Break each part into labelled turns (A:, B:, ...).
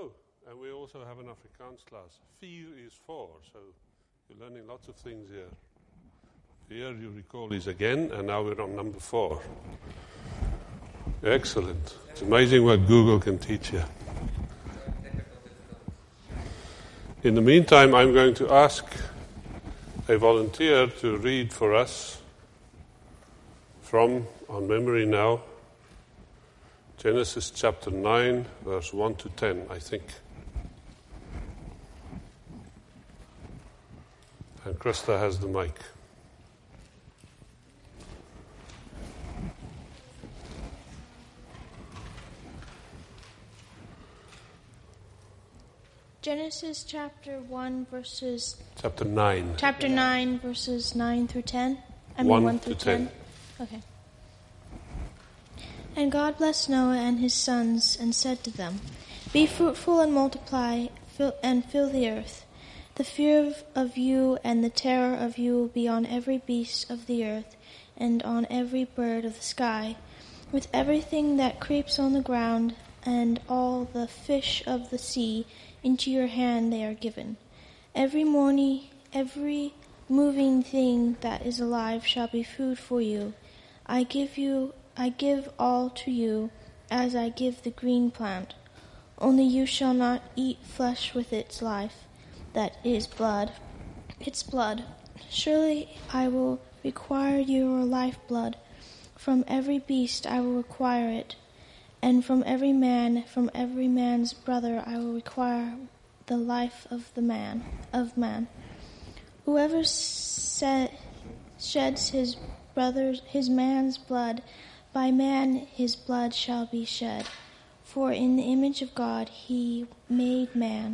A: Oh, and we also have an Afrikaans class. 4 is 4, so you're learning lots of things here. Here, you recall, is again, and now we're on number 4. Excellent. It's amazing what Google can teach you. In the meantime, I'm going to ask a volunteer to read for us from, on memory now, Genesis chapter 9, verse 1 to 10, I think. And Krista has the mic.
B: Genesis chapter 9 verses 9 through 10. 1 through 10. Okay. And God blessed Noah and his sons and said to them, "Be fruitful and multiply and fill the earth. The fear of you and the terror of you will be on every beast of the earth and on every bird of the sky, with everything that creeps on the ground, and all the fish of the sea. Into your hand they are given. Every moving thing that is alive shall be food for you. I give all to you, as I give the green plant. Only you shall not eat flesh with its life, that is its blood. Surely I will require your lifeblood. From every beast I will require it. And from every man's brother I will require the life of man. Whoever sheds his man's blood, by man his blood shall be shed. For in the image of God he made man.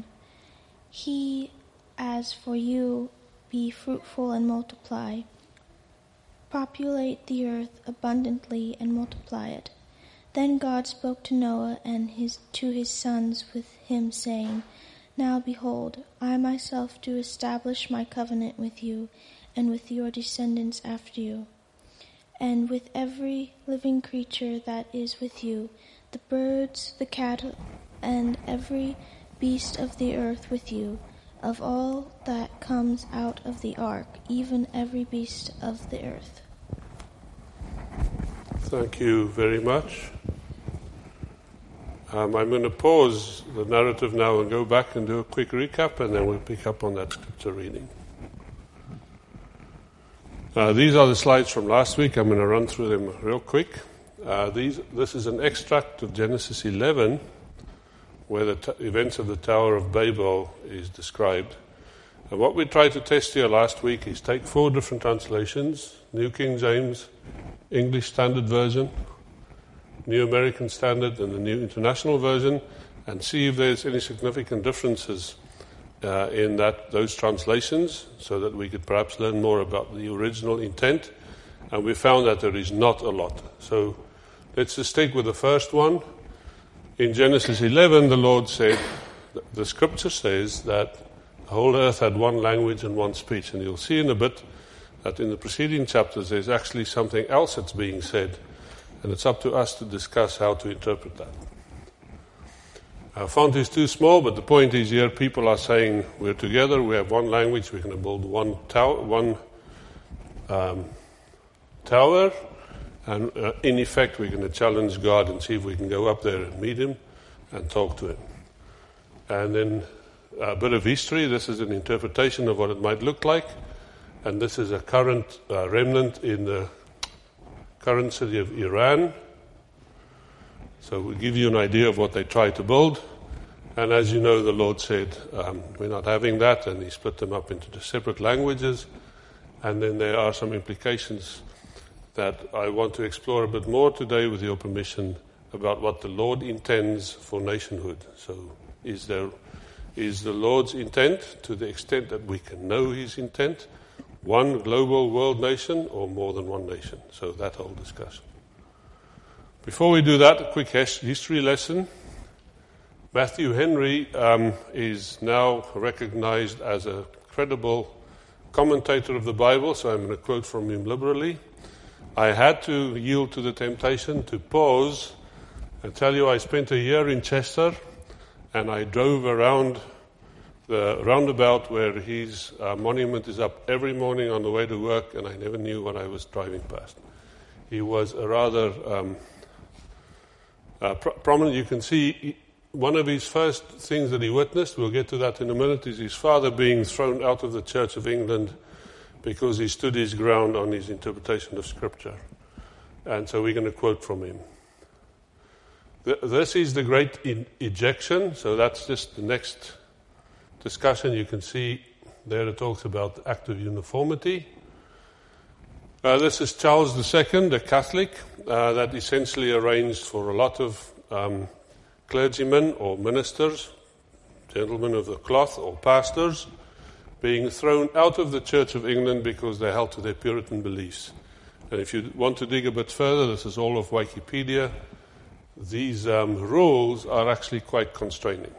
B: As for you, be fruitful and multiply. Populate the earth abundantly and multiply it." Then God spoke to Noah and to his sons with him, saying, "Now behold, I myself do establish my covenant with you and with your descendants after you, and with every living creature that is with you, the birds, the cattle, and every beast of the earth with you, of all that comes out of the ark, even every beast of the earth."
A: Thank you very much. I'm going to pause the narrative now and go back and do a quick recap, and then we'll pick up on that scripture reading. These are the slides from last week. I'm going to run through them real quick. This is an extract of Genesis 11, where the events of the Tower of Babel is described. And what we tried to test here last week is take 4 different translations: New King James, English Standard Version, New American Standard, and the New International Version, and see if there's any significant differences in those translations, so that we could perhaps learn more about the original intent. And we found that there is not a lot. So let's just stick with the first one. In Genesis 11, the Lord said, the scripture says that the whole earth had one language and one speech. And you'll see in a bit that in the preceding chapters there's actually something else that's being said. And it's up to us to discuss how to interpret that. Our font is too small, but the point is here people are saying we're together, we have one language, we're going to build one tower, and in effect we're going to challenge God and see if we can go up there and meet him and talk to him. And then a bit of history. This is an interpretation of what it might look like, and this is a current remnant in the current city of Iran. So we'll give you an idea of what they tried to build. And as you know, the Lord said, we're not having that, and he split them up into the separate languages. And then there are some implications that I want to explore a bit more today with your permission about what the Lord intends for nationhood. So is the Lord's intent, to the extent that we can know his intent, one global world nation or more than one nation? So that whole discussion. Before we do that, a quick history lesson. Matthew Henry is now recognized as a credible commentator of the Bible, so I'm going to quote from him liberally. I had to yield to the temptation to pause and tell you I spent a year in Chester and I drove around the roundabout where his monument is up every morning on the way to work, and I never knew what I was driving past. He was a rather prominent. You can see one of his first things that he witnessed, we'll get to that in a minute, is his father being thrown out of the Church of England because he stood his ground on his interpretation of Scripture. And so we're going to quote from him. This is the great ejection, so that's just the next discussion. You can see there it talks about the act of uniformity. This is Charles II, a Catholic, that essentially arranged for a lot of clergymen or ministers, gentlemen of the cloth or pastors, being thrown out of the Church of England because they held to their Puritan beliefs. And if you want to dig a bit further, this is all of Wikipedia, these rules are actually quite constraining,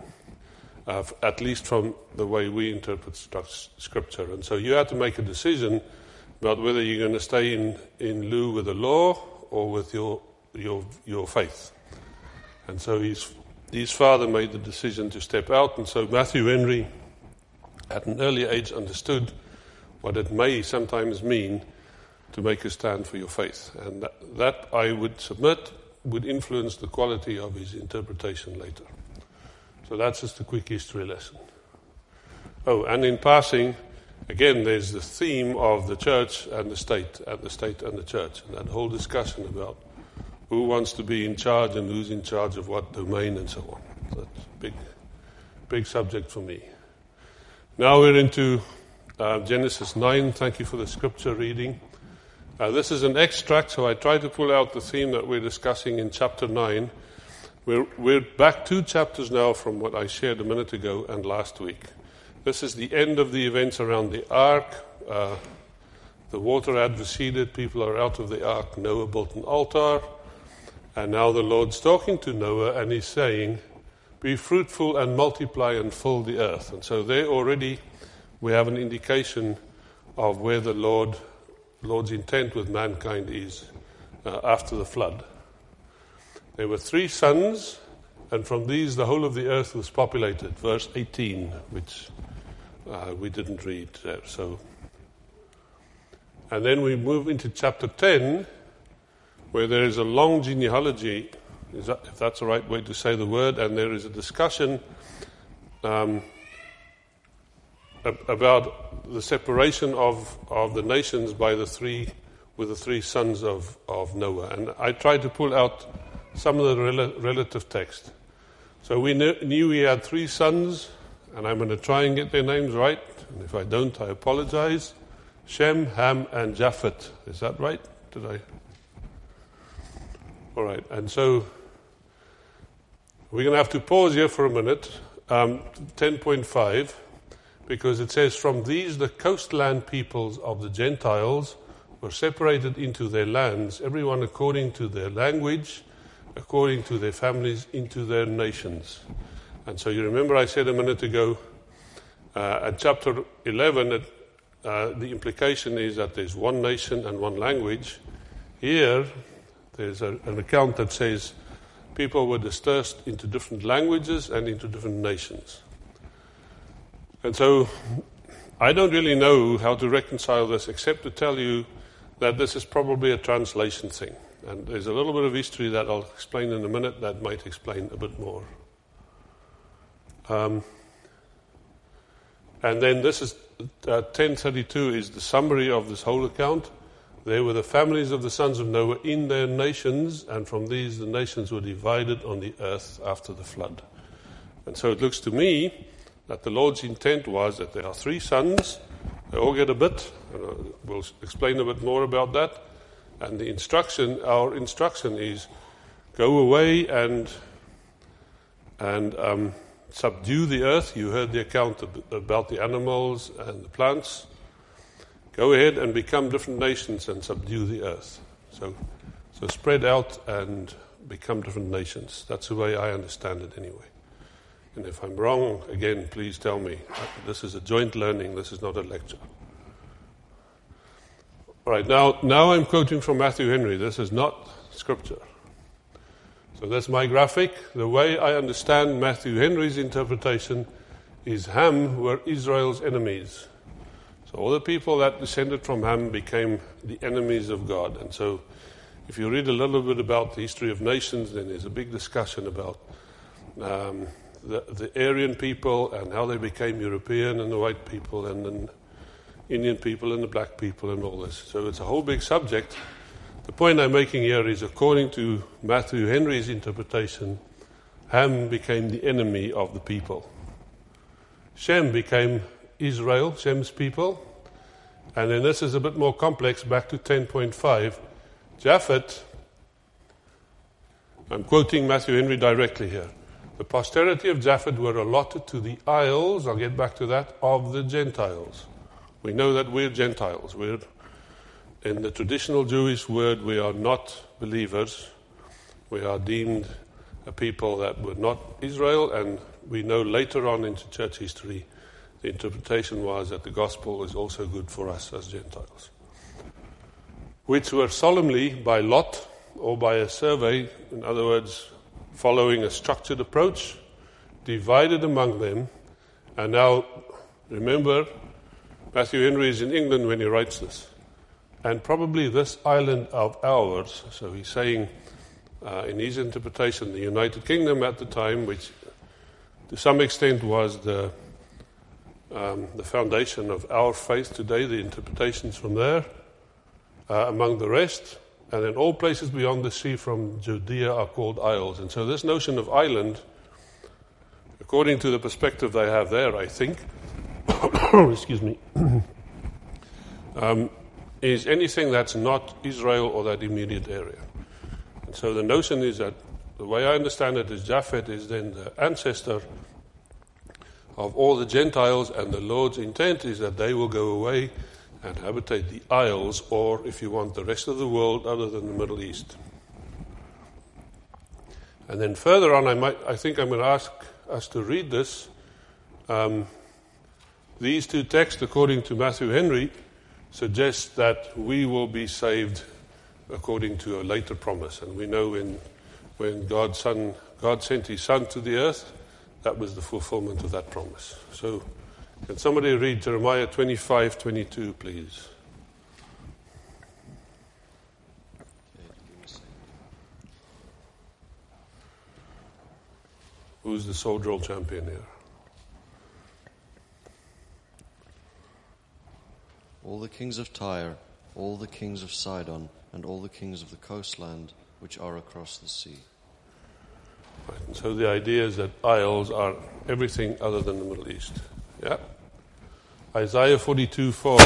A: at least from the way we interpret Scripture. And so you have to make a decision about whether you're going to stay in lieu with the law or with your faith. And so his father made the decision to step out, and so Matthew Henry, at an early age, understood what it may sometimes mean to make a stand for your faith. And that I would submit, would influence the quality of his interpretation later. So that's just a quick history lesson. Oh, and in passing, again, there's the theme of the church and the state and the church, and that whole discussion about who wants to be in charge and who's in charge of what domain and so on. That's a big subject for me. Now we're into Genesis 9. Thank you for the scripture reading. This is an extract, so I try to pull out the theme that we're discussing in chapter 9. We're back 2 chapters now from what I shared a minute ago and last week. This is the end of the events around the ark. The water had receded. People are out of the ark. Noah built an altar. And now the Lord's talking to Noah and he's saying, be fruitful and multiply and fill the earth. And so there already we have an indication of where the Lord's intent with mankind is after the flood. There were 3 sons, and from these the whole of the earth was populated. Verse 18, which we didn't read there. And then we move into chapter 10, where there is a long genealogy, if that's the right way to say the word, and there is a discussion about the separation of the nations by the 3 sons of Noah. And I tried to pull out some of the relative text. So we knew he had 3 sons, and I'm going to try and get their names right. And if I don't, I apologize. Shem, Ham, and Japheth. Is that right? Did I? All right. And so we're going to have to pause here for a minute. 10.5, because it says, from these the coastland peoples of the Gentiles were separated into their lands, everyone according to their language, according to their families, into their nations. And so you remember I said a minute ago, at chapter 11, the implication is that there's one nation and one language. Here, there's an account that says people were dispersed into different languages and into different nations. And so I don't really know how to reconcile this except to tell you that this is probably a translation thing. And there's a little bit of history that I'll explain in a minute that might explain a bit more. And then this is 10:32 is the summary of this whole account. There were the families of the sons of Noah in their nations, and from these the nations were divided on the earth after the flood. And so it looks to me that the Lord's intent was that there are 3 sons, they all get a bit, and we'll explain a bit more about that. And our instruction is go away and subdue the earth. You heard the account about the animals and the plants. Go ahead and become different nations and subdue the earth. So spread out and become different nations. That's the way I understand it anyway. And if I'm wrong, again, please tell me. This is a joint learning. This is not a lecture. All right, now I'm quoting from Matthew Henry. This is not scripture. So that's my graphic. The way I understand Matthew Henry's interpretation is Ham were Israel's enemies. So all the people that descended from Ham became the enemies of God. And so if you read a little bit about the history of nations, then there's a big discussion about the Aryan people and how they became European, and the white people and the Indian people and the black people and all this. So it's a whole big subject. The point I'm making here is, according to Matthew Henry's interpretation, Ham became the enemy of the people. Shem became Israel, Shem's people. And then this is a bit more complex, back to 10.5. Japheth, I'm quoting Matthew Henry directly here. The posterity of Japheth were allotted to the isles, I'll get back to that, of the Gentiles. We know that we're Gentiles. We're, in the traditional Jewish word, we are not believers. We are deemed a people that were not Israel, and we know later on into church history, the interpretation was that the gospel is also good for us as Gentiles, which were solemnly by lot or by a survey, in other words, following a structured approach, divided among them. And now, remember, Matthew Henry is in England when he writes this. And probably this island of ours, so he's saying in his interpretation, the United Kingdom at the time, which to some extent was the foundation of our faith today, the interpretations from there, among the rest. And then all places beyond the sea from Judea are called isles. And so this notion of island, according to the perspective they have there, I think, excuse me, is anything that's not Israel or that immediate area. And so the notion is that, the way I understand it, is Japheth is then the ancestor of all the Gentiles, and the Lord's intent is that they will go away and habitate the isles, or, if you want, the rest of the world other than the Middle East. And then further on, I think I'm going to ask us to read this. These two texts, according to Matthew Henry, suggest that we will be saved according to a later promise. And we know when God sent his Son to the earth, that was the fulfillment of that promise. So, can somebody read Jeremiah 25:22, please? Who's the soldier champion here?
C: All the kings of Tyre, all the kings of Sidon, and all the kings of the coastland which are across the sea.
A: Right, and so the idea is that isles are everything other than the Middle East. Yeah? Isaiah 42:4.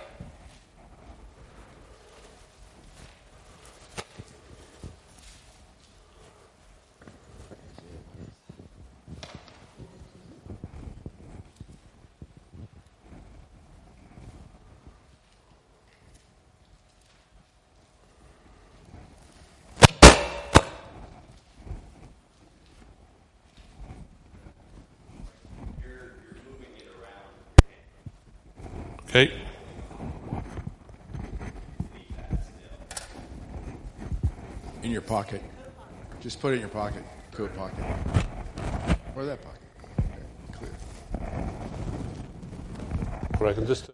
A: Okay.
D: In your pocket. Just put it in your pocket. Coat pocket. Or that pocket. Okay, clear.
A: Or I can just...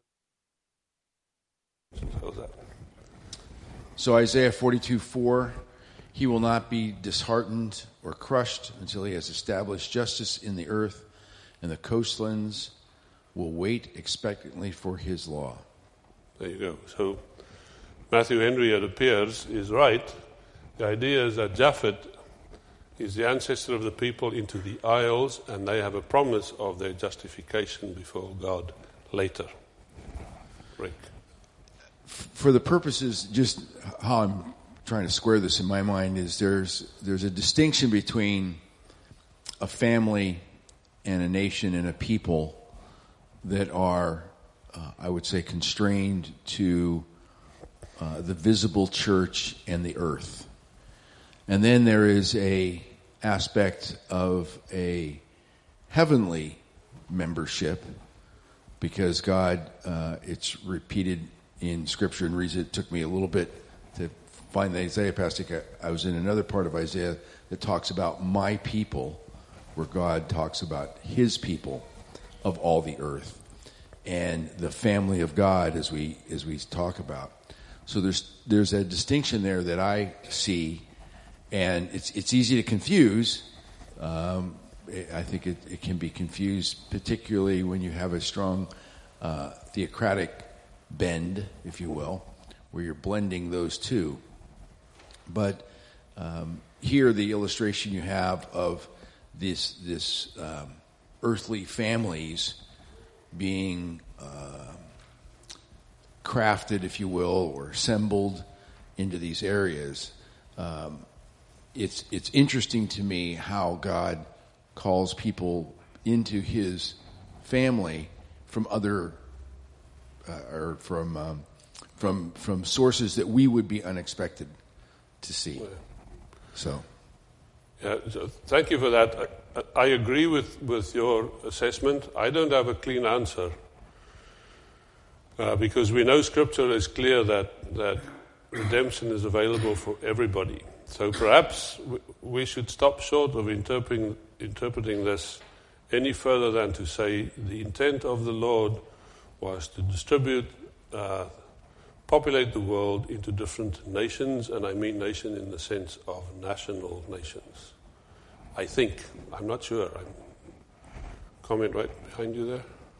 A: How's that?
D: So Isaiah 42:4, he will not be disheartened or crushed until he has established justice in the earth, and the coastlands will wait expectantly for his law.
A: There you go. So Matthew Henry, it appears, is right. The idea is that Japheth is the ancestor of the people into the isles, and they have a promise of their justification before God later. Rick.
D: For the purposes, just how I'm trying to square this in my mind is there's a distinction between a family and a nation and a people that are, I would say, constrained to the visible church and the earth. And then there is a aspect of a heavenly membership, because God, it's repeated in Scripture and reason. It took me a little bit to find the Isaiah passage. I was in another part of Isaiah that talks about my people, where God talks about his people of all the earth, and the family of God as we talk about. So there's a distinction there that I see, and it's easy to confuse. I think it can be confused, particularly when you have a strong theocratic bend, if you will, where you're blending those two. But here, the illustration you have of this earthly families being crafted, if you will, or assembled into these areas. It's interesting to me how God calls people into his family from other or from sources that we would be unexpected to see. So
A: thank you for that. I agree with your assessment. I don't have a clean answer because we know Scripture is clear that redemption is available for everybody. So perhaps we should stop short of interpreting this any further than to say the intent of the Lord was to distribute, populate the world into different nations, and I mean nation in the sense of national nations. I think. I'm not sure. Comment right behind you there.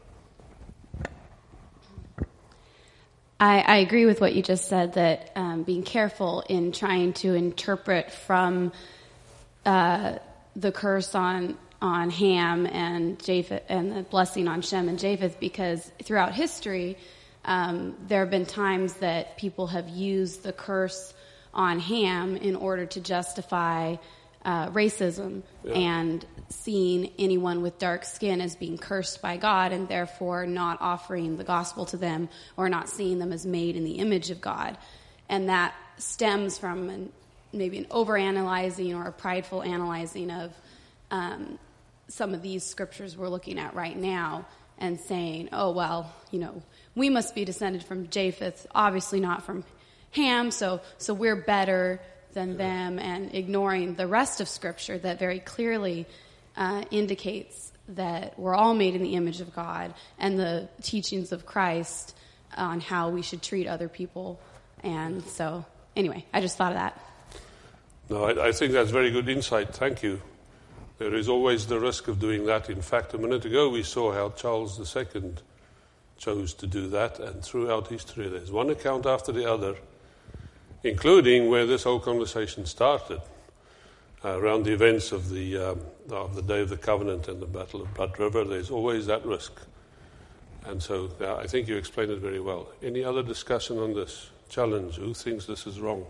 E: I agree with what you just said, that being careful in trying to interpret from the curse on Ham and Japheth and the blessing on Shem and Japheth, because throughout history there have been times that people have used the curse on Ham in order to justify racism and seeing anyone with dark skin as being cursed by God, and therefore not offering the gospel to them or not seeing them as made in the image of God. And that stems from maybe an overanalyzing or a prideful analyzing of some of these scriptures we're looking at right now and saying, oh, well, we must be descended from Japheth, obviously not from Ham, so we're better than them, and ignoring the rest of Scripture that very clearly indicates that we're all made in the image of God, and the teachings of Christ on how we should treat other people. And so, anyway, I just thought of that.
A: No, I think that's very good insight. Thank you. There is always the risk of doing that. In fact, a minute ago we saw how Charles II chose to do that, and throughout history there's one account after the other, including where this whole conversation started, around the events of the Day of the Covenant and the Battle of Blood River. There's always that risk. And so I think you explained it very well. Any other discussion on this challenge? Who thinks this is wrong?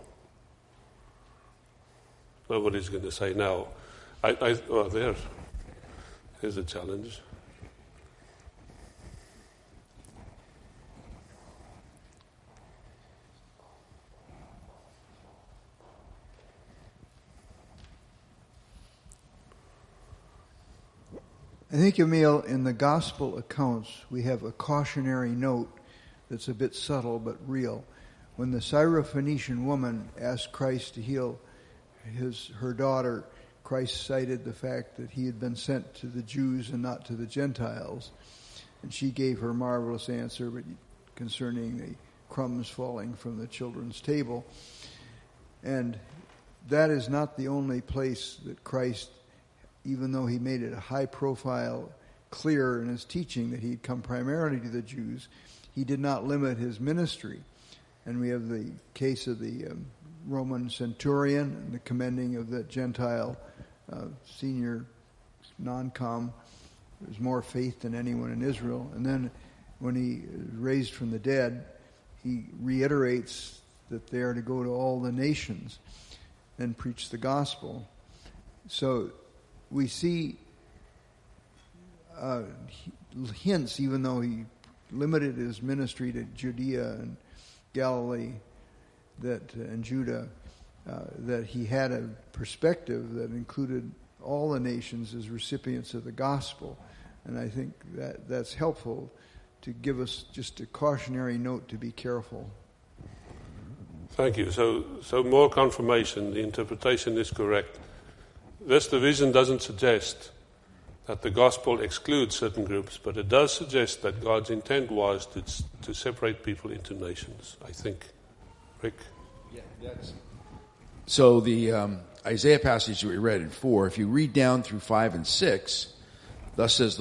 A: Nobody's going to say no. There's a challenge.
F: I think, Emil, in the gospel accounts, we have a cautionary note that's a bit subtle but real. When the Syrophoenician woman asked Christ to heal her daughter, Christ cited the fact that he had been sent to the Jews and not to the Gentiles. And she gave her marvelous answer concerning the crumbs falling from the children's table. And that is not the only place that Christ, even though he made it a high profile, clear in his teaching that he'd come primarily to the Jews, he did not limit his ministry. And we have the case of the Roman centurion and the commending of the Gentile senior non-com. There's more faith than anyone in Israel. And then when he is raised from the dead, he reiterates that they are to go to all the nations and preach the gospel. So we see hints, even though he limited his ministry to Judea and Galilee and Judah, that he had a perspective that included all the nations as recipients of the gospel. And I think that's helpful to give us just a cautionary note to be careful.
A: Thank you. So more confirmation. The interpretation is correct. This division doesn't suggest that the gospel excludes certain groups, but it does suggest that God's intent was to separate people into nations, I think. Rick?
D: Yeah, so the Isaiah passage that we read in 4, if you read down through 5 and 6, thus says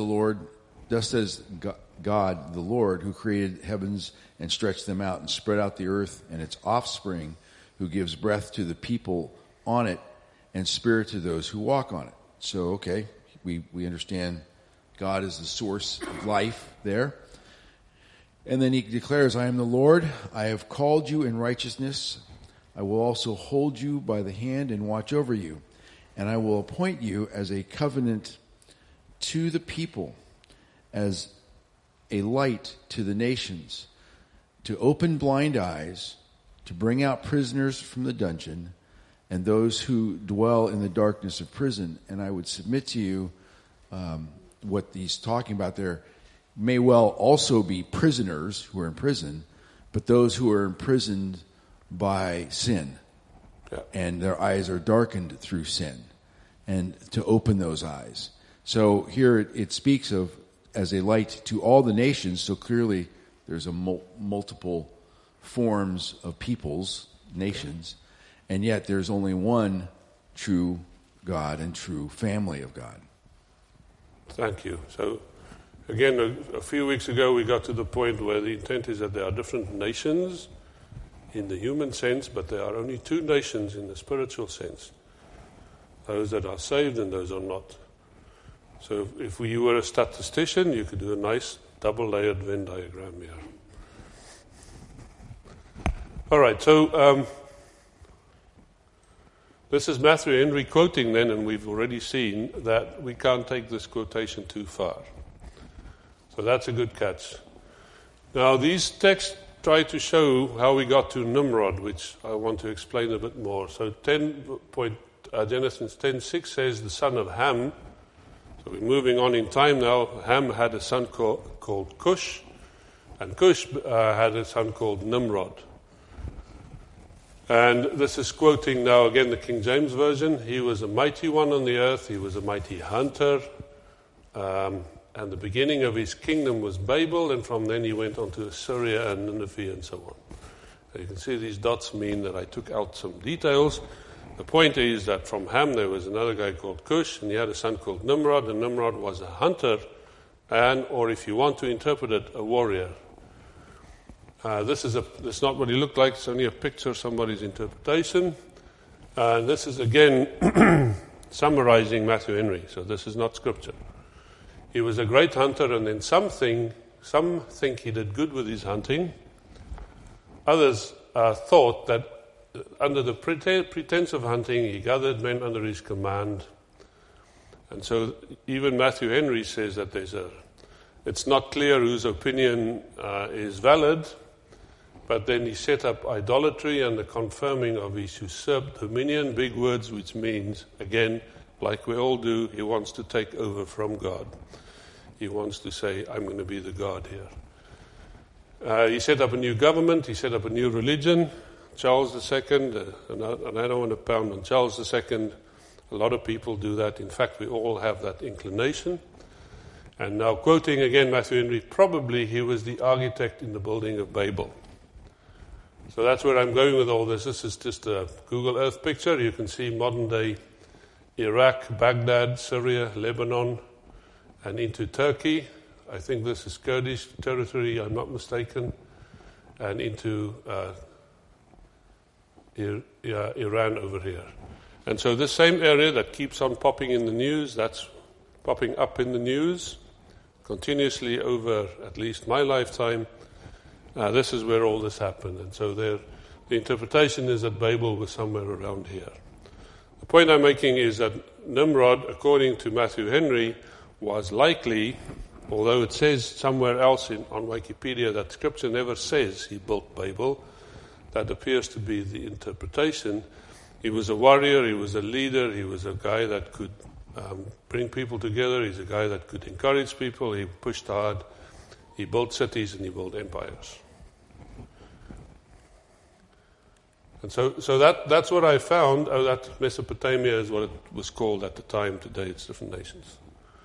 D: God, the Lord, who created heavens and stretched them out and spread out the earth and its offspring, who gives breath to the people on it and spirit to those who walk on it. So, okay, we understand God is the source of life there. And then he declares, I am the Lord, I have called you in righteousness. I will also hold you by the hand and watch over you. And I will appoint you as a covenant to the people, as a light to the nations, to open blind eyes, to bring out prisoners from the dungeon, and those who dwell in the darkness of prison. And I would submit to you what he's talking about there may well also be prisoners who are in prison, but those who are imprisoned by sin. Yeah. And their eyes are darkened through sin, and to open those eyes. So here it speaks of as a light to all the nations, so clearly there's a multiple forms of peoples, nations, and yet there's only one true God and true family of God.
A: Thank you. So, again, a few weeks ago we got to the point where the intent is that there are different nations in the human sense, but there are only two nations in the spiritual sense. Those that are saved and those are not. So if you were a statistician, you could do a nice double-layered Venn diagram here. All right, so this is Matthew Henry quoting then, and we've already seen that we can't take this quotation too far. So that's a good catch. Now, these texts try to show how we got to Nimrod, which I want to explain a bit more. So Genesis 10:6 says the son of Ham. So we're moving on in time now. Ham had a son called Cush, and Cush had a son called Nimrod. And this is quoting now again the King James Version. He was a mighty one on the earth. He was a mighty hunter. And the beginning of his kingdom was Babel, and from then he went on to Assyria and Nineveh and so on. So you can see these dots mean that I took out some details. The point is that from Ham there was another guy called Cush, and he had a son called Nimrod, and Nimrod was a hunter, or if you want to interpret it, a warrior. This is not what he looked like. It's only a picture of somebody's interpretation. And this is again summarizing Matthew Henry. So this is not scripture. He was a great hunter, and then some think he did good with his hunting. Others thought that under the pretense of hunting, he gathered men under his command. And so even Matthew Henry says that it's not clear whose opinion is valid, but then he set up idolatry and the confirming of his usurped dominion, big words, which means, again, like we all do, he wants to take over from God. He wants to say, I'm going to be the God here. He set up a new government, he set up a new religion. Charles II, and I don't want to pound on Charles II, a lot of people do that. In fact, we all have that inclination. And now quoting again Matthew Henry, probably he was the architect in the building of Babel. So that's where I'm going with all this. This is just a Google Earth picture. You can see modern-day Iraq, Baghdad, Syria, Lebanon, and into Turkey. I think this is Kurdish territory, I'm not mistaken, and into Iran over here. And so this same area that keeps on popping in the news, that's popping up in the news continuously over at least my lifetime. This is where all this happened. And so the interpretation is that Babel was somewhere around here. The point I'm making is that Nimrod, according to Matthew Henry, was likely, although it says somewhere else on Wikipedia that Scripture never says he built Babel, that appears to be the interpretation. He was a warrior, he was a leader, he was a guy that could bring people together, he's a guy that could encourage people, he pushed hard, he built cities and he built empires. And so that's what I found. Oh, that Mesopotamia is what it was called at the time. Today it's different nations.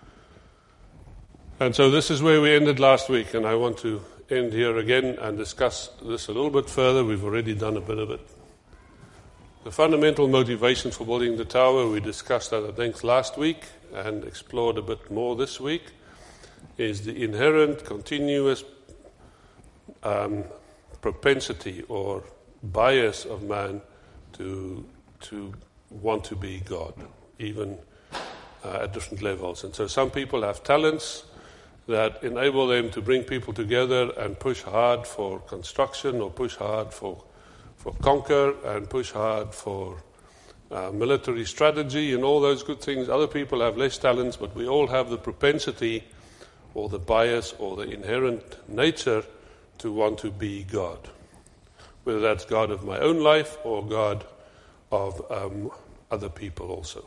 A: And so this is where we ended last week, and I want to end here again and discuss this a little bit further. We've already done a bit of it. The fundamental motivation for building the tower, we discussed that at length last week and explored a bit more this week, is the inherent, continuous propensity or bias of man to want to be God, even at different levels. And so some people have talents that enable them to bring people together and push hard for construction, or push hard for conquer, and push hard for military strategy and all those good things. Other people have less talents, but we all have the propensity or the bias or the inherent nature to want to be God, whether that's God of my own life or God of other people also.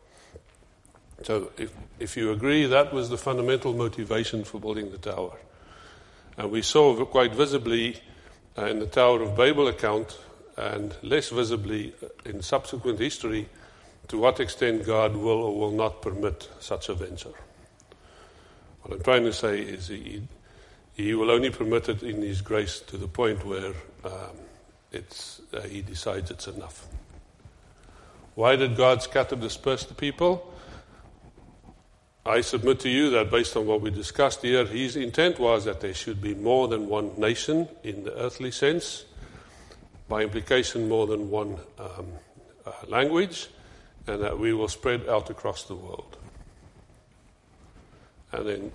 A: So if you agree, that was the fundamental motivation for building the tower. And we saw quite visibly in the Tower of Babel account, and less visibly in subsequent history, to what extent God will or will not permit such a venture. What I'm trying to say is He will only permit it in His grace to the point where He decides it's enough. Why did God scatter, disperse the people? I submit to you that based on what we discussed here, His intent was that there should be more than one nation in the earthly sense, by implication more than one language, and that we will spread out across the world. And then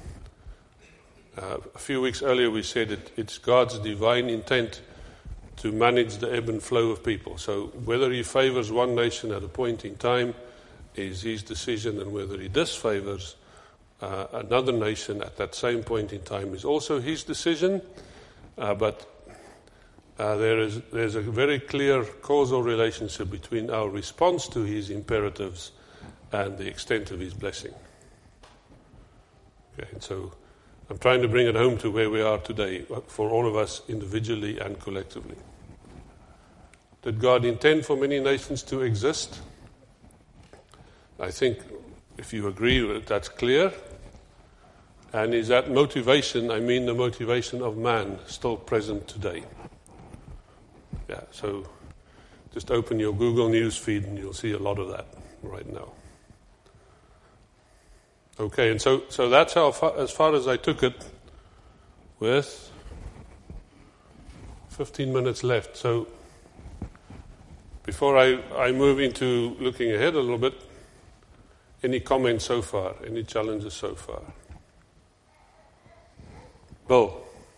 A: a few weeks earlier we said it's God's divine intent to manage the ebb and flow of people. So whether He favors one nation at a point in time is His decision, and whether He disfavors another nation at that same point in time is also His decision. But there's a very clear causal relationship between our response to His imperatives and the extent of His blessing. Okay, and so I'm trying to bring it home to where we are today for all of us individually and collectively. Did God intend for many nations to exist? I think if you agree with it, that's clear. And is that motivation, I mean the motivation of man, still present today? Yeah, so just open your Google News feed and you'll see a lot of that right now. Okay, and so that's as far as I took it, with 15 minutes left. So before I move into looking ahead a little bit, any comments so far? Any challenges so far? Bill?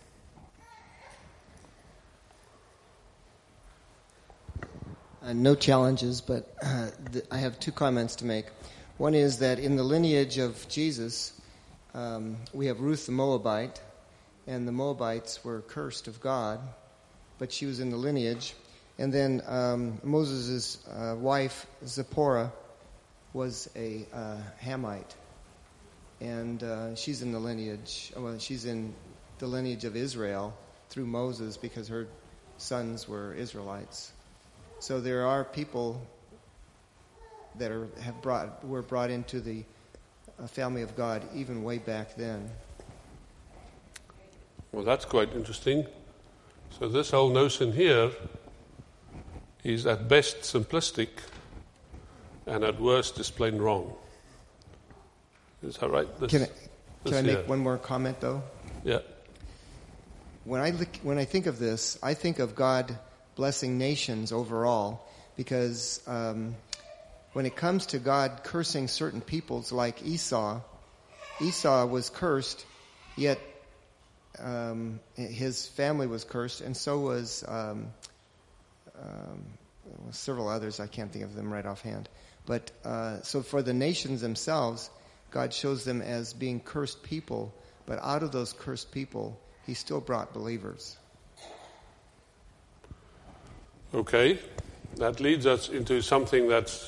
G: No challenges, but I have two comments to make. One is that in the lineage of Jesus, we have Ruth the Moabite, and the Moabites were cursed of God, but she was in the lineage. And then Moses' wife, Zipporah, was a Hamite, and she's in the lineage. Well, she's in the lineage of Israel through Moses because her sons were Israelites. So there are people that were brought into the family of God even way back then.
A: Well, that's quite interesting. So this whole notion here is at best simplistic, and at worst is plain wrong. Is that right?
G: Can I make one more comment, though?
A: Yeah.
G: When I think of this, I think of God blessing nations overall, because when it comes to God cursing certain peoples like Esau was cursed, yet his family was cursed, and so was several others. I can't think of them right offhand. But so for the nations themselves, God shows them as being cursed people, but out of those cursed people, He still brought believers.
A: Okay, that leads us into something that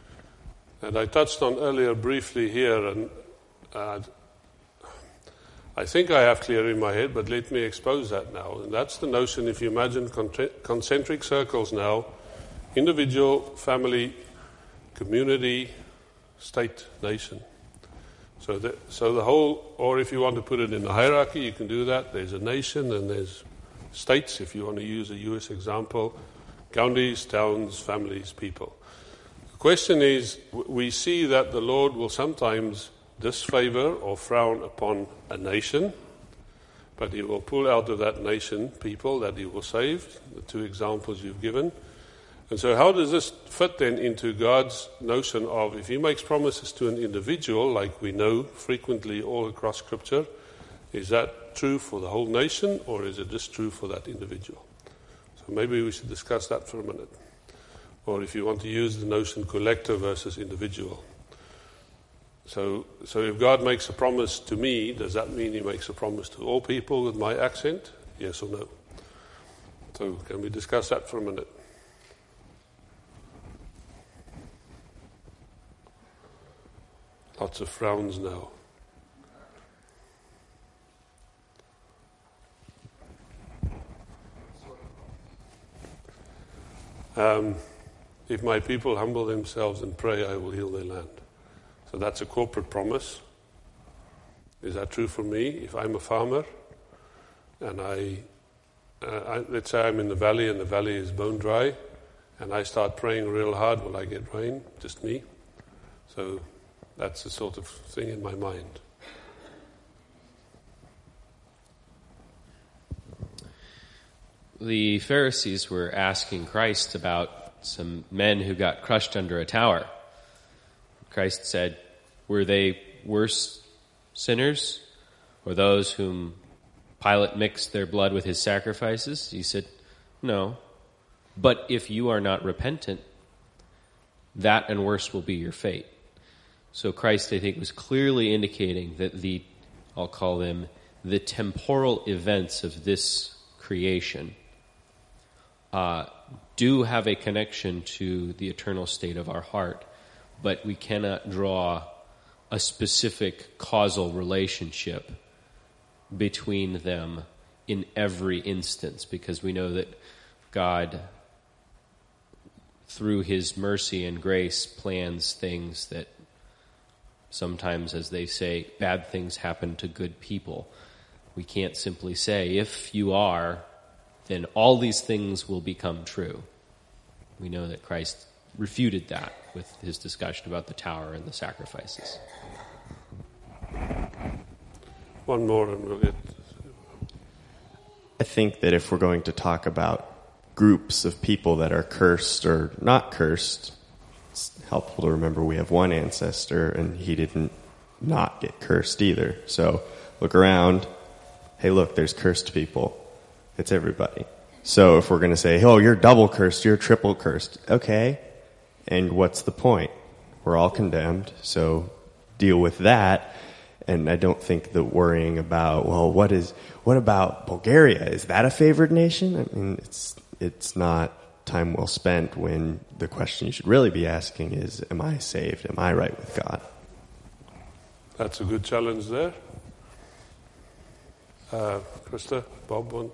A: I touched on earlier briefly here, and I think I have clear in my head, but let me expose that now. And that's the notion, if you imagine concentric circles now, individual, family, community, state, nation. So the whole, or if you want to put it in a hierarchy, you can do that. There's a nation and there's states, if you want to use a US example, counties, towns, families, people. The question is, we see that the Lord will sometimes disfavor or frown upon a nation, but he will pull out of that nation people that he will save, the two examples you've given. And so how does this fit then into God's notion of, if he makes promises to an individual, like we know frequently all across Scripture, is that true for the whole nation, or is it just true for that individual? So maybe we should discuss that for a minute. Or if you want to use the notion collective versus individual. So if God makes a promise to me, does that mean he makes a promise to all people with my accent? Yes or no? So can we discuss that for a minute? Lots of frowns now. If my people humble themselves and pray, I will heal their land. So that's a corporate promise. Is that true for me? If I'm a farmer and let's say I'm in the valley and the valley is bone dry and I start praying real hard, will I get rain? Just me. So that's the sort of thing in my mind.
H: The Pharisees were asking Christ about some men who got crushed under a tower. Christ said, were they worse sinners, or those whom Pilate mixed their blood with his sacrifices? He said, no. But if you are not repentant, that and worse will be your fate. So Christ, I think, was clearly indicating that I'll call them the temporal events of this creation do have a connection to the eternal state of our heart, but we cannot draw a specific causal relationship between them in every instance, because we know that God, through his mercy and grace, plans things that sometimes, as they say, bad things happen to good people. We can't simply say, if you are, then all these things will become true. We know that Christ refuted that with his discussion about the tower and the sacrifices.
A: One more and we'll get...
I: I think that if we're going to talk about groups of people that are cursed or not cursed, it's helpful to remember we have one ancestor and he didn't not get cursed either. So look around. Hey, look, there's cursed people. It's everybody. So if we're going to say, oh, you're double cursed, you're triple cursed, okay. And what's the point? We're all condemned, so deal with that. And I don't think that worrying about, well, what about Bulgaria? Is that a favored nation? I mean, it's not time well spent when the question you should really be asking is, am I saved? Am I right with God?
A: That's a good challenge there. Krista, Bob, one.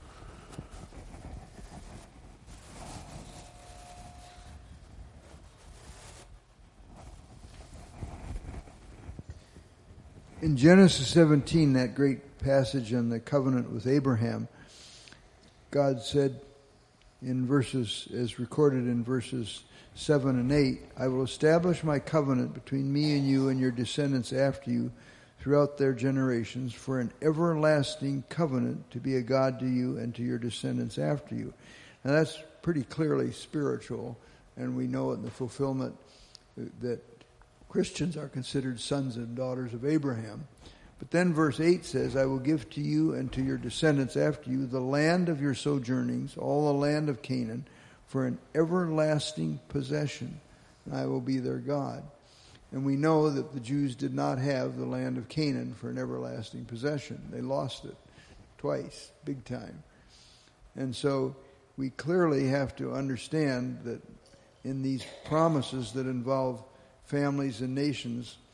F: In Genesis 17, that great passage on the covenant with Abraham, God said in verses, as recorded in verses 7 and 8, I will establish my covenant between me and you and your descendants after you throughout their generations for an everlasting covenant to be a God to you and to your descendants after you. Now that's pretty clearly spiritual, and we know in the fulfillment that Christians are considered sons and daughters of Abraham. But then verse 8 says, I will give to you and to your descendants after you the land of your sojournings, all the land of Canaan, for an everlasting possession, and I will be their God. And we know that the Jews did not have the land of Canaan for an everlasting possession. They lost it twice, big time. And so we clearly have to understand that in these promises that involve families and nations,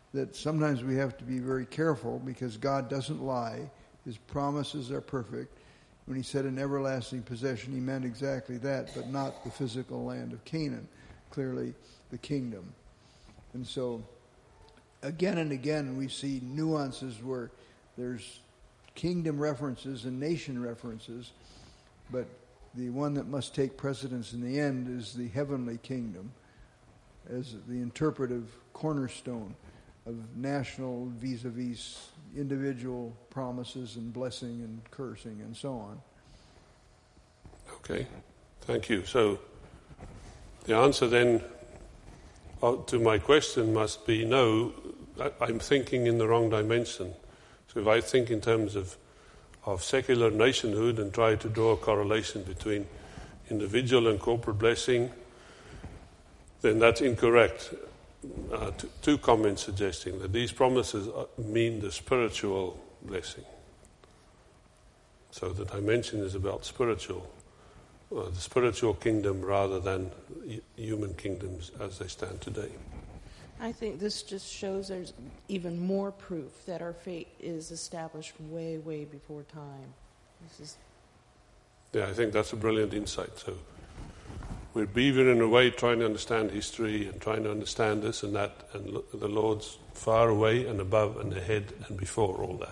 F: that sometimes we have to be very careful because God doesn't lie. His promises are perfect. When he said an everlasting possession, he meant exactly that, but not the physical land of Canaan, clearly the kingdom. And so, again and again, we see nuances where there's kingdom references and nation references, but the one that must take precedence in the end is the heavenly kingdom as the interpretive cornerstone of national vis-a-vis individual promises and blessing and cursing and so on.
A: Okay, thank you. So the answer then to my question must be no, I'm thinking in the wrong dimension. So if I think in terms of secular nationhood and try to draw a correlation between individual and corporate blessing, then that's incorrect. Two comments suggesting that these promises mean the spiritual blessing. So the dimension is about the spiritual kingdom rather than human kingdoms as they stand today.
J: I think this just shows there's even more proof that our fate is established way, way before time.
A: Yeah, I think that's a brilliant insight. So we're beaver in a way trying to understand history and trying to understand this and that, and the Lord's far away and above and ahead and before all that.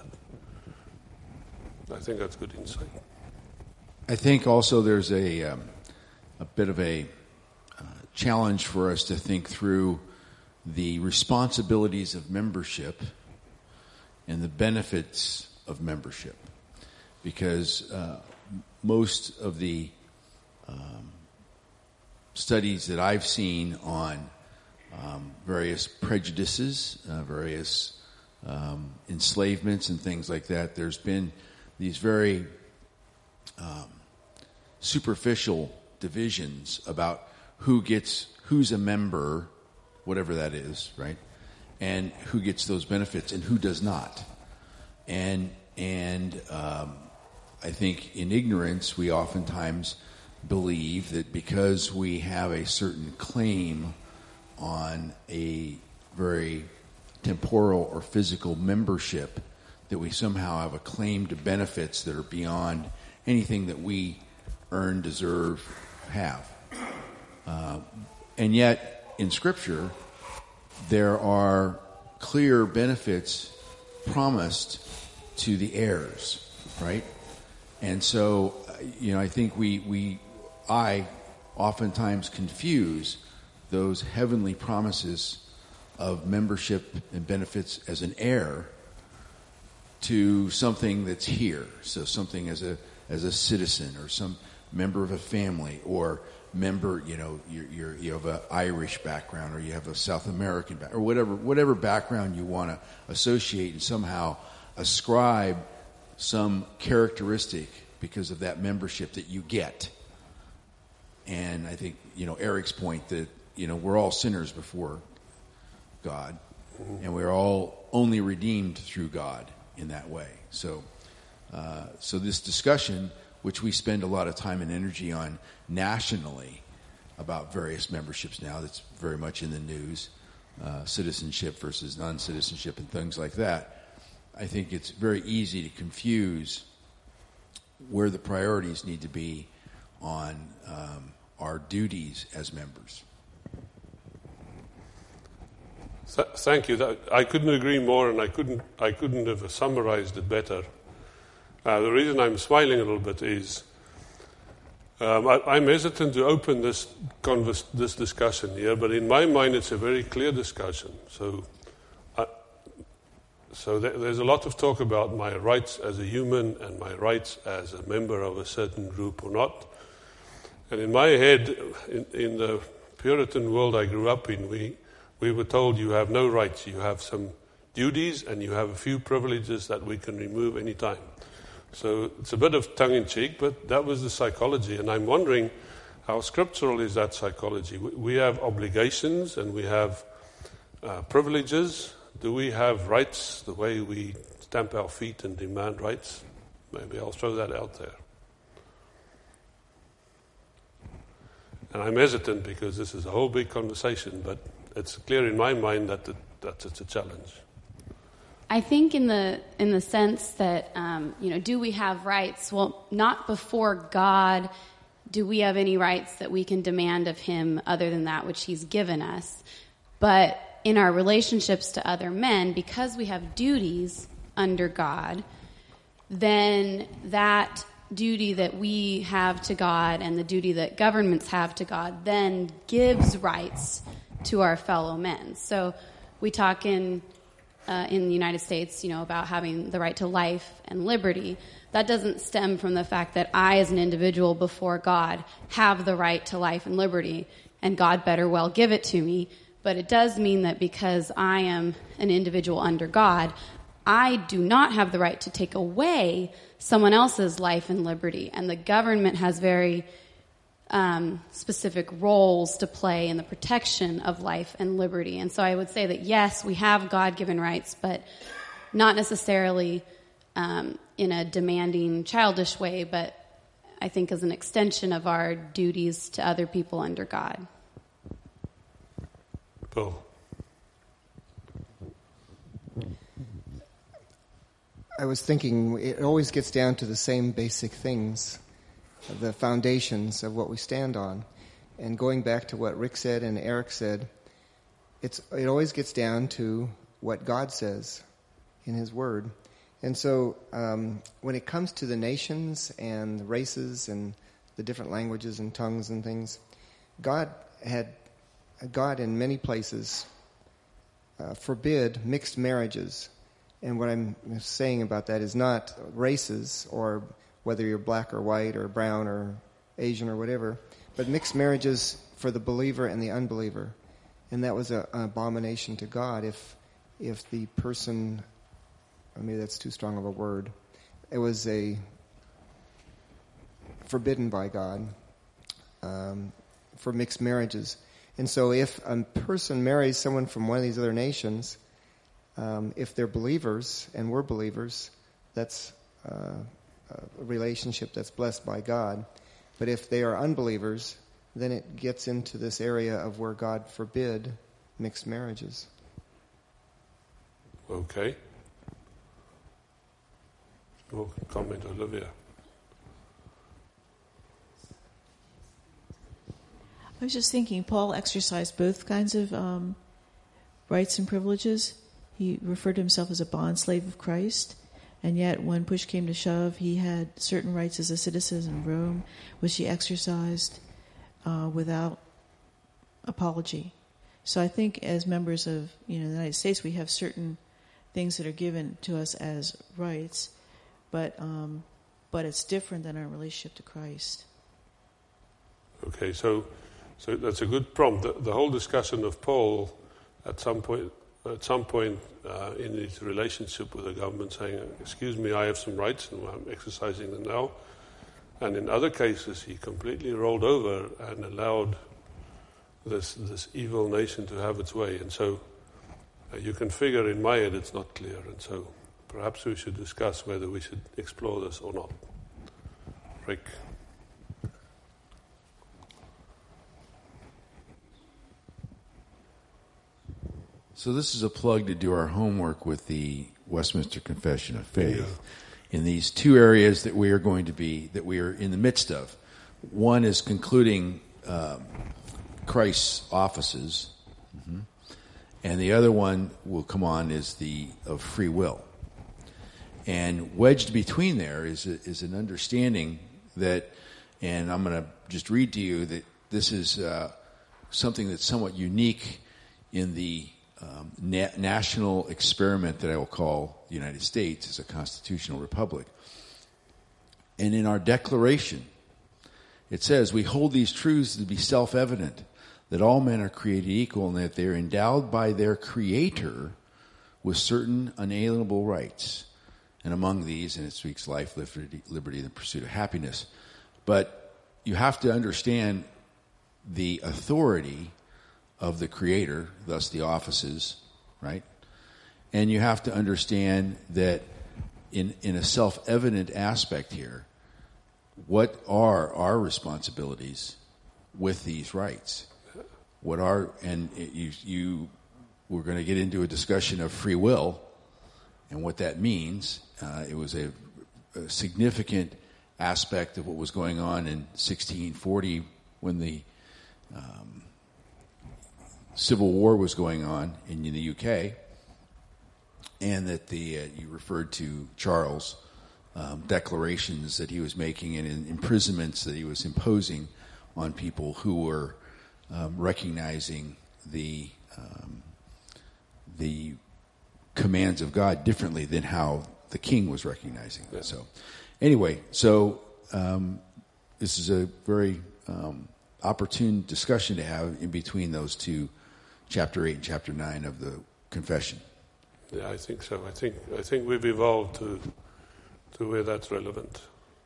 A: I think that's good insight.
D: I think also there's a bit of a challenge for us to think through the responsibilities of membership and the benefits of membership, because most of the studies that I've seen on various prejudices, various enslavements and things like that, there's been these very superficial divisions about who's a member, whatever that is, right? And who gets those benefits and who does not. And I think in ignorance we oftentimes believe that because we have a certain claim on a very temporal or physical membership, that we somehow have a claim to benefits that are beyond anything that we earn, deserve, have. And yet, in Scripture, there are clear benefits promised to the heirs, right? And so, I think I oftentimes confuse those heavenly promises of membership and benefits as an heir to something that's here. So something as a citizen or some member of a family or member, you have an Irish background or you have a South American background or whatever background you want to associate and somehow ascribe some characteristic because of that membership that you get. And I think, Eric's point that, we're all sinners before God, and we're all only redeemed through God in that way. So this discussion, which we spend a lot of time and energy on nationally about various memberships now, that's very much in the news, citizenship versus non-citizenship and things like that, I think it's very easy to confuse where the priorities need to be on our duties as members.
A: Thank you. I couldn't agree more, and I couldn't have summarized it better. The reason I'm smiling a little bit is I'm hesitant to open this discussion here, but in my mind it's a very clear discussion. So there's a lot of talk about my rights as a human and my rights as a member of a certain group or not. And in my head, in the Puritan world I grew up in, we were told you have no rights, you have some duties and you have a few privileges that we can remove any time. So it's a bit of tongue-in-cheek, but that was the psychology. And I'm wondering how scriptural is that psychology? We have obligations and we have privileges. Do we have rights the way we stamp our feet and demand rights? Maybe I'll throw that out there. And I'm hesitant because this is a whole big conversation, but it's clear in my mind that that's a challenge.
E: I think in the sense that, do we have rights? Well, not before God do we have any rights that we can demand of him other than that which he's given us. But in our relationships to other men, because we have duties under God, then that duty that we have to God and the duty that governments have to God then gives rights to our fellow men. So we talk in the United States, about having the right to life and liberty. That doesn't stem from the fact that I, as an individual before God, have the right to life and liberty, and God better well give it to me. But it does mean that because I am an individual under God, I do not have the right to take away someone else's life and liberty. And the government has very specific roles to play in the protection of life and liberty. And so I would say that, yes, we have God-given rights, but not necessarily in a demanding, childish way, but I think as an extension of our duties to other people under God.
A: Paul.
G: I was thinking it always gets down to the same basic things, the foundations of what we stand on. And going back to what Rick said and Eric said, it always gets down to what God says in his word. And so when it comes to the nations and the races and the different languages and tongues and things, God in many places forbid mixed marriages. And what I'm saying about that is not races or whether you're black or white or brown or Asian or whatever, but mixed marriages for the believer and the unbeliever. And that was an abomination to God if the person, or maybe that's too strong of a word, it was forbidden by God for mixed marriages. And so if a person marries someone from one of these other nations, if they're believers and we're believers, that's a relationship that's blessed by God. But if they are unbelievers, then it gets into this area of where God forbid mixed marriages.
A: Okay. Well, comment, Olivia.
J: I was just thinking, Paul exercised both kinds of rights and privileges. He referred to himself as a bondslave of Christ, and yet when push came to shove, he had certain rights as a citizen of Rome, which he exercised without apology. So I think as members of the United States, we have certain things that are given to us as rights, but it's different than our relationship to Christ.
A: Okay, so that's a good prompt. The whole discussion of Paul at some point in his relationship with the government saying, excuse me, I have some rights and I'm exercising them now. And in other cases, he completely rolled over and allowed this evil nation to have its way. And so you can figure in my head it's not clear. And so perhaps we should discuss whether we should explore this or not. Rick.
D: So this is a plug to do our homework with the Westminster Confession of Faith in these two areas that we are in the midst of. One is concluding Christ's offices, and the other one will come on is the of free will. And wedged between there is an understanding that, and I'm going to just read to you that this is something that's somewhat unique in the national experiment that I will call the United States as a constitutional republic. And in our declaration, it says, we hold these truths to be self-evident, that all men are created equal and that they are endowed by their Creator with certain unalienable rights. And among these, and it speaks life, liberty, and the pursuit of happiness. But you have to understand the authority of the Creator, thus the offices, right? And you have to understand that in a self-evident aspect here, what are our responsibilities with these rights? What are, and you we're going to get into a discussion of free will and what that means. It was a significant aspect of what was going on in 1640 when the Civil War was going on in the UK, and that you referred to Charles' declarations that he was making and imprisonments that he was imposing on people who were recognizing the commands of God differently than how the king was recognizing it. So, anyway, this is a very opportune discussion to have in between those two, chapter 8 and chapter 9 of the Confession.
A: Yeah, I think so. I think we've evolved to where that's relevant.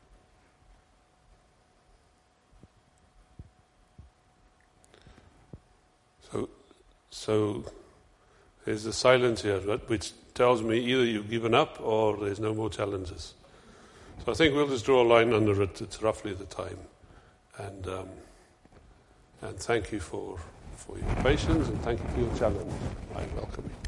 A: So there's a silence here, which tells me either you've given up or there's no more challenges. So I think we'll just draw a line under it. It's roughly the time. And thank you for your patience, and thank you for your challenge. I welcome it.